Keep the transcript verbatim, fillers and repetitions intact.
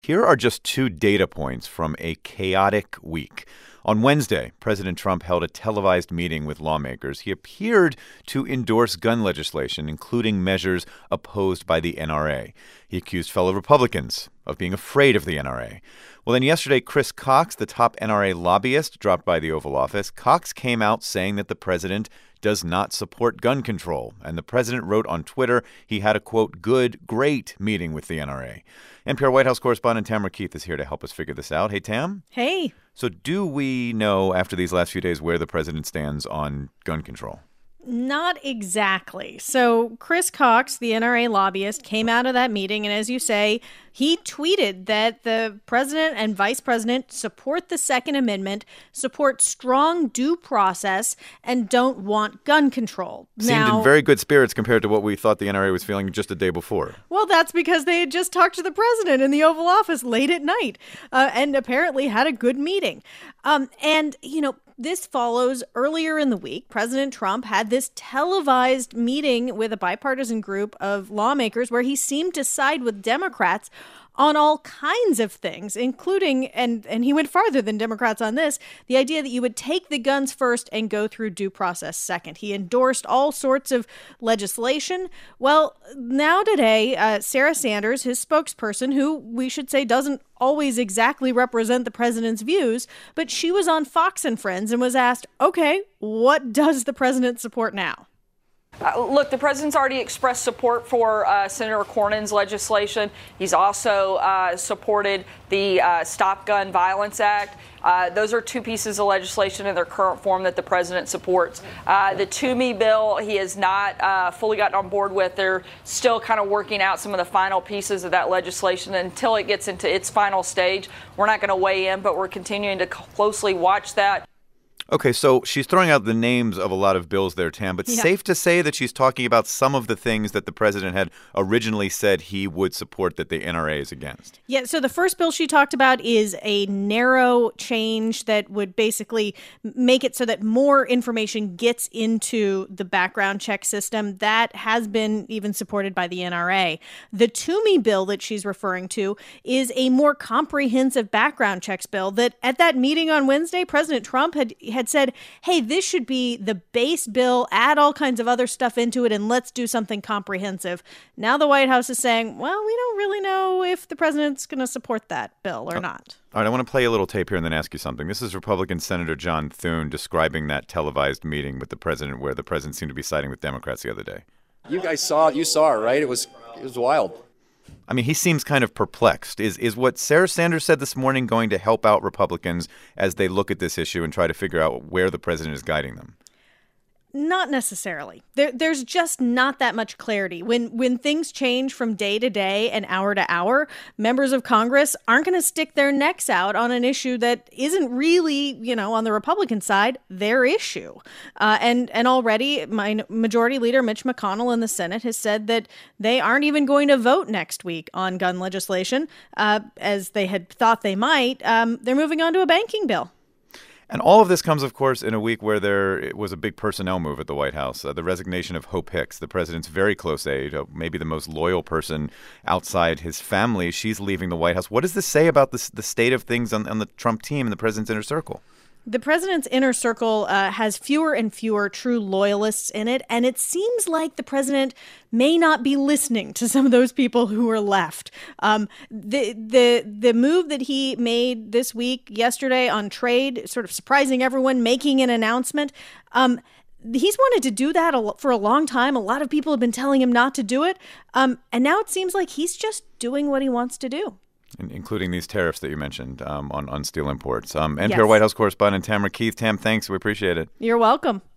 Here are just two data points from a chaotic week. On Wednesday, President Trump held a televised meeting with lawmakers. He appeared to endorse gun legislation, including measures opposed by the N R A. He accused fellow Republicans of being afraid of the N R A. Well, then yesterday, Chris Cox, the top N R A lobbyist, dropped by the Oval Office. Cox came out saying that the president does not support gun control. And the president wrote on Twitter he had a, quote, good, great meeting with the N R A. N P R White House correspondent Tamara Keith is here to help us figure this out. Hey, Tam. Hey. So do we know after these last few days where the president stands on gun control? Not exactly. So Chris Cox, the N R A lobbyist, came out of that meeting, and as you say, he tweeted that the president and vice president support the Second Amendment, support strong due process, and don't want gun control. Seemed now, in very good spirits compared to what we thought the N R A was feeling just a day before. Well, that's because they had just talked to the president in the Oval Office late at night uh, and apparently had a good meeting. Um, and, you know, this follows earlier in the week. President Trump had this televised meeting with a bipartisan group of lawmakers where he seemed to side with Democrats on all kinds of things, including, and, and he went farther than Democrats on this, the idea that you would take the guns first and go through due process second. He endorsed all sorts of legislation. Well, now today, uh, Sarah Sanders, his spokesperson, who we should say doesn't always exactly represent the president's views, but she was on Fox and Friends and was asked, okay, what does the president support now? Uh, look, the president's already expressed support for uh, Senator Cornyn's legislation. He's also uh, supported the uh, Stop Gun Violence Act. Uh, those are two pieces of legislation in their current form that the president supports. Uh, the Toomey bill, he has not uh, fully gotten on board with. They're still kind of working out some of the final pieces of that legislation. Until it gets into its final stage, we're not going to weigh in, but we're continuing to closely watch that. Okay, so she's throwing out the names of a lot of bills there, Tam, but Yeah. safe to say that she's talking about some of the things that the president had originally said he would support that the N R A is against. Yeah, so the first bill she talked about is a narrow change that would basically make it so that more information gets into the background check system. That has been even supported by the N R A. The Toomey bill that she's referring to is a more comprehensive background checks bill that at that meeting on Wednesday, President Trump had had said, hey, this should be the base bill, add all kinds of other stuff into it, and let's do something comprehensive. Now the White House is saying, well, we don't really know if the president's going to support that bill or not. All right, I want to play a little tape here and then ask you something. This is Republican Senator John Thune describing that televised meeting with the president where the president seemed to be siding with Democrats the other day. You guys saw it. You saw it, right? It was it was wild. I mean, he seems kind of perplexed. Is is what Sarah Sanders said this morning going to help out Republicans as they look at this issue and try to figure out where the president is guiding them? Not necessarily. There, there's just not that much clarity. When when things change from day to day and hour to hour, members of Congress aren't going to stick their necks out on an issue that isn't really, you know, on the Republican side, their issue. Uh, and, and already, my Majority Leader Mitch McConnell in the Senate has said that they aren't even going to vote next week on gun legislation, uh, as they had thought they might. Um, they're moving on to a banking bill. And all of this comes, of course, in a week where there was a big personnel move at the White House. Uh, the resignation of Hope Hicks, the president's very close aide, uh, maybe the most loyal person outside his family. She's leaving the White House. What does this say about this, the state of things on, on the Trump team and the president's inner circle? The president's inner circle uh, has fewer and fewer true loyalists in it, and it seems like the president may not be listening to some of those people who are left. Um, the the the move that he made this week, yesterday on trade, sort of surprising everyone, making an announcement. Um, He's wanted to do that for a long time. A lot of people have been telling him not to do it, um, and now it seems like he's just doing what he wants to do. Including these tariffs that you mentioned um, on, on steel imports. Um, N P R Yes. White House correspondent Tamara Keith. Tam, thanks. We appreciate it. You're welcome.